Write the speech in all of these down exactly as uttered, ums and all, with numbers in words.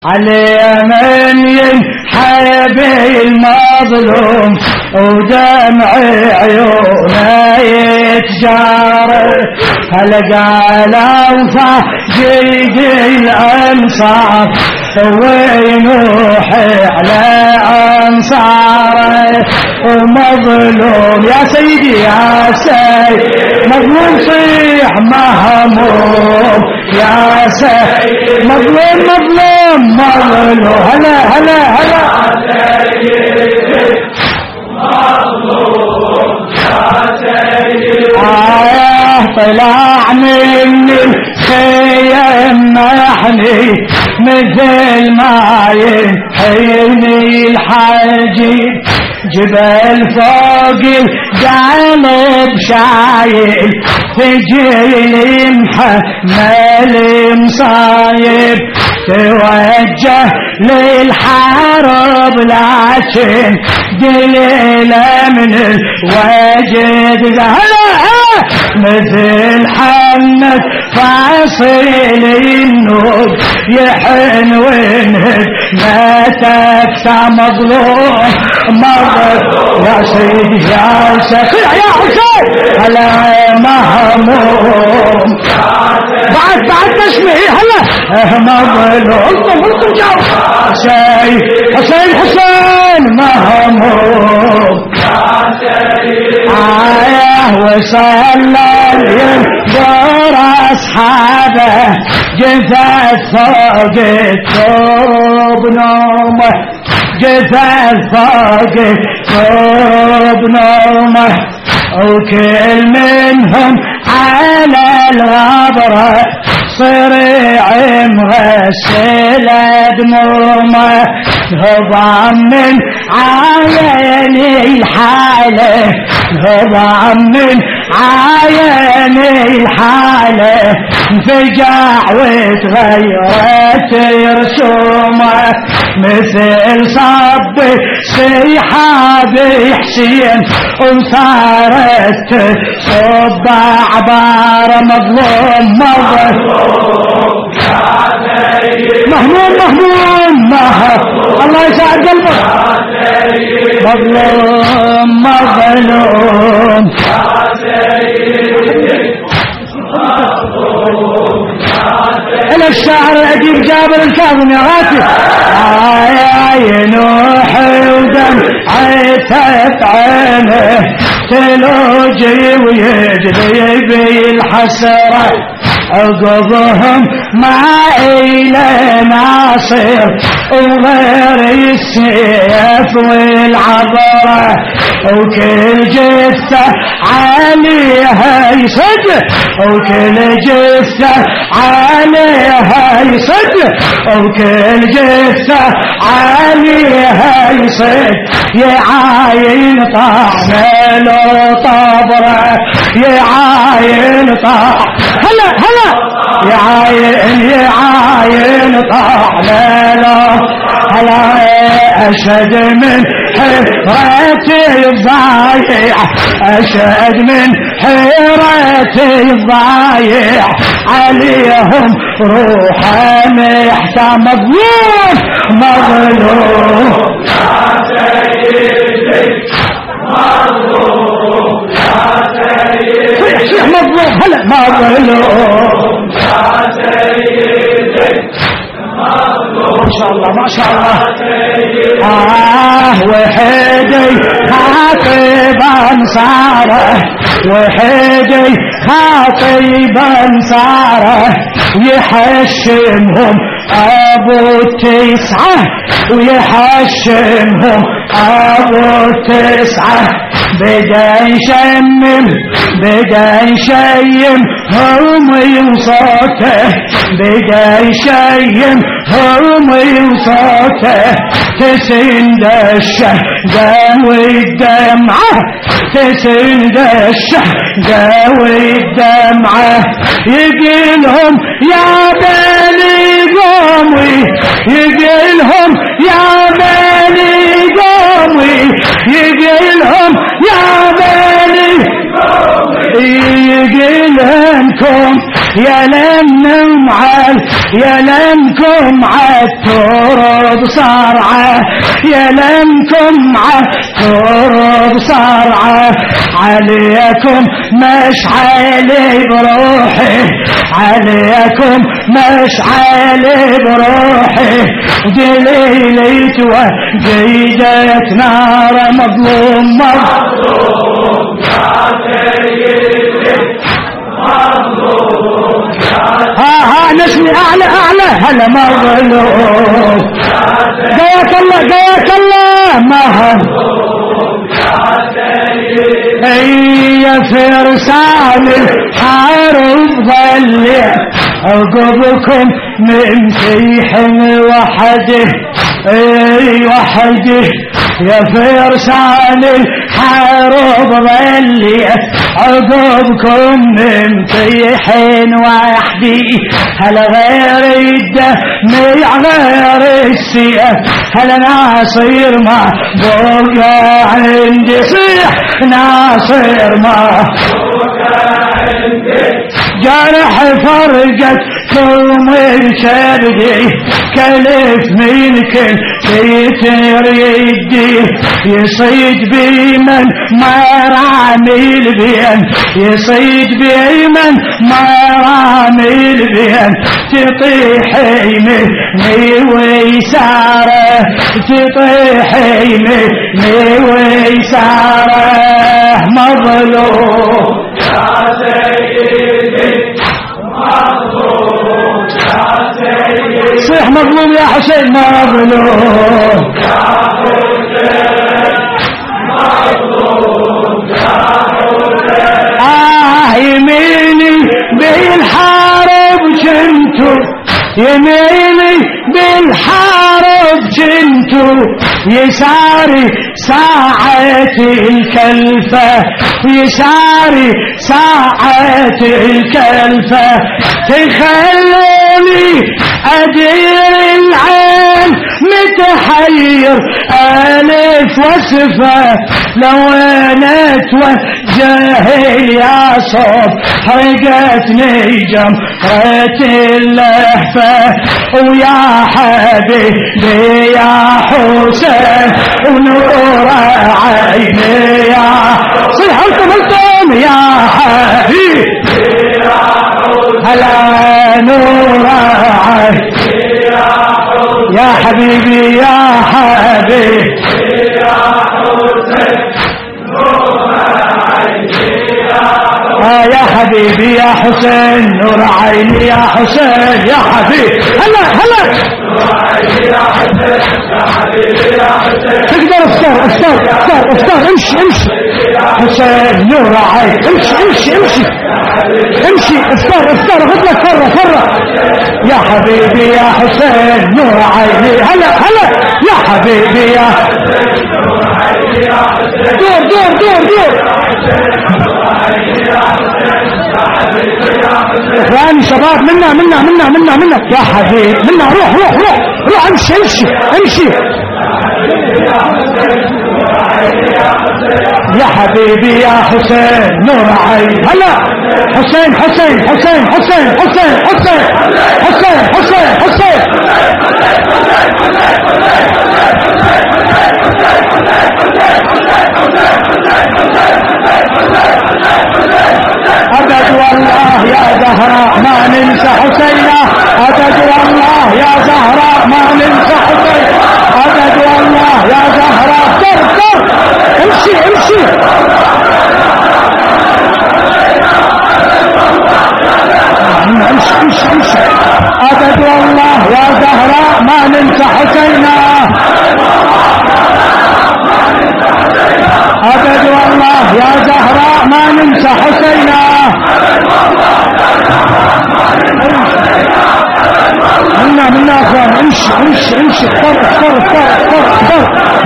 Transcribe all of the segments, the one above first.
علي من ينحب المظلوم ودمع عيونه يتجارى هل قالوا فجيد الانصار وينوح على انصاره ومظلوم يا سيدي يا سيدي مظلوم صيح مهموم يا سيدي مظلوم مظلوم مظلوم هلا هلا هلا مظلوم يا سيدي آه طلع من الخيم محني مثل ما ينحني الحجيب جبل فوق القلب شايل ثقيل محمل مصايب توجه للحرب لكن دليله من الوجد هلا مثل حنك فاصل النوب يحن وينهد ما تكسى مظلوم مظلوم يا سيدي يا سيدي يا حسين هلا مهموم بعد بعد تشمعي هلا مظلوم انتم انتم جاو حسين حسين حسين مهموم آيه وصلى ينظر أصحابه جثث فوق الثوب نومه جثث فوق الثوب نومه وكل منهم على الغبرة صريع مغسل دمومه هضم من عيني الحالة هضم من عيني الحالة انفجع وتغيرت رسومه مثل صب سيحاب حسين وصارت صب عبار مظلوم مظلوم مهموم مهموم مهموم الله يساعد قلبك مظلوم مظلوم إلى الشاعر الأديب جابر الكاظم يا غاتي آيا ينوح ودم عيتت عينه تلوجي ويجري بالحسرة عقبهم ما إلى ناصر وغير السيف والعبرة وكل جثة عليها يصد وكل جثة عليها يصد وكل جثة عليها يصد يعاين طعم له طبرة يعاين طعم هلا هلا يعاين يعاين طعم له هلا أشهد من حيرتي الضايع أشهد من حيرتي الضايع عليهم روحا محتى مظلوم مظلوم يا سيدي مظلوم يا سيدي صيح صيح مظلوم هلا مظلوم يا سيدي ما شاء الله ما شاء الله آه وحيدي خاطب أنصاره وحيدي خاطب أنصاره يحشمهم أبو التسعة ويحشمهم أبو التسعة بدا يشمم بدا يشيم همي وصوته بدا يشيم همي وصوته تسند الشهدة والدمعة تسند الشهدة والدمعة يقلهم يا بني قومي يقلهم يا بني قومي يقلهم يا بني قومي يقلهم يا لمكم عال يا لمكم عال عالتراب صرعة يا لمكم عالتراب صرعة عليكم مشعل بروحي عليكم مشعل بروحي جليلة وجيدة نار مظلوم مظلوم يا سيدي مظلوم ها ها نسمي اعلى اعلى هلا مظلوم جاك الله جاك الله مهر يا فرسان الحرب ظلع عقبكم من سيح وحده اي وحده يا فرسان الحرب ظلع عقبكم من سيح وحده هل غير الدمع غير السيف هل ناصر ما بقى عندي صيح ناصر ما جرح فرقت ثم الكبدي كلف من كل كتر يدي يصيد بمن ما رامي البين يصيد بمن ما رامي البين تطيح يميني ويساره تطيح يميني ويساره مظلوم يا سيدي مظلوم يا سيدي صيح مظلوم يا حسين مظلوم يا حسين مظلوم يا حسين آه يميني بالحارب جنتو يميني بالحارب جنتو يساري ساعة الكلفة يساري ساعة الكلفة تخلوني أدير العين متحير ألف وصفة لو أنا اتوجه يا صوب حرقتني جمرة اللهفة ويا حبيبي يا حسين ونور عيني يا صيح انتم انتم يا حبيبي يا حسين هلا نور عيني يا حبيبي يا حبيبي يا حسين نور عيني يا يا حبيبي يا حسين نور عيني يا حسين يا حبيبي هلا هلا نور عيني يا حسين يا حبيبي يا حسين تقدر افطر افطر افطر افطر امشي امشي حسين نور عيني امشي امشي امشي امشي افطر افطر خذ لك فره فره يا حبيبي يا حسين نور عيني هلا هلا يا حبيبي يا حسين نور عيني يا حسين دور دور دور دور اخواني شباب منا منا منا منا منا يا حبيب منا روح روح روح روح امشي امشي امشي يا حبيبي يا حسين نور عين هلا حسين حسين حسين حسين حسين حسين حسين حسين حسين أبد والله يا زهراء ما ننسى حسينا أبد والله يا زهراء ما ننسى حسينا أبد والله يا زهراء در در امشي امشي امشي امشي امشي أبد والله يا زهراء ما ننسى حسينا أبد والله يا زهراء ما ننسى حسينا منا منا اخوان امشي امشي امشي اختار اختار اختار اختار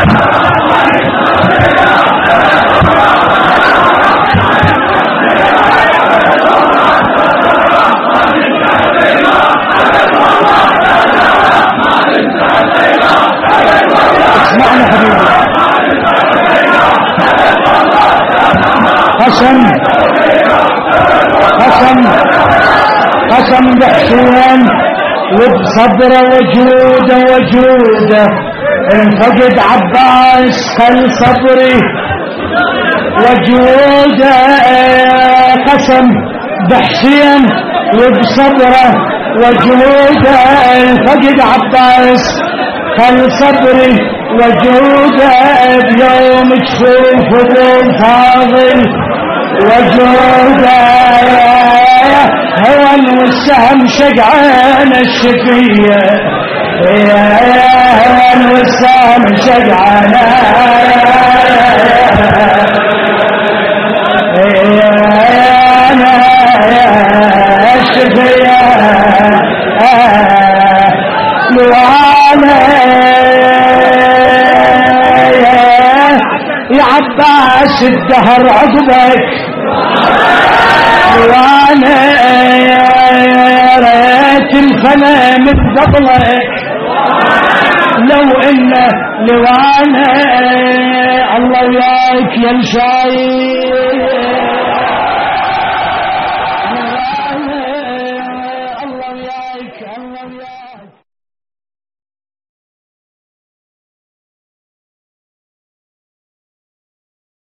اسمعنا حبيبي قسم قسم قسم بحسين وبصبره وجوده وجوده انفقد عباس خل صبري وجوده قسم بحسين وبصبره وجوده انفقد عباس خل صبري وجوده بيوم تشوف ابو فاضل وجوده هون والسهم شقعان الشفيه هون والسهم شقعان الشفيه لوانا يا عباس الدهر عقبك وانا ريت الفنا من فضلك لو انه لوانا الله وياك يا الشايب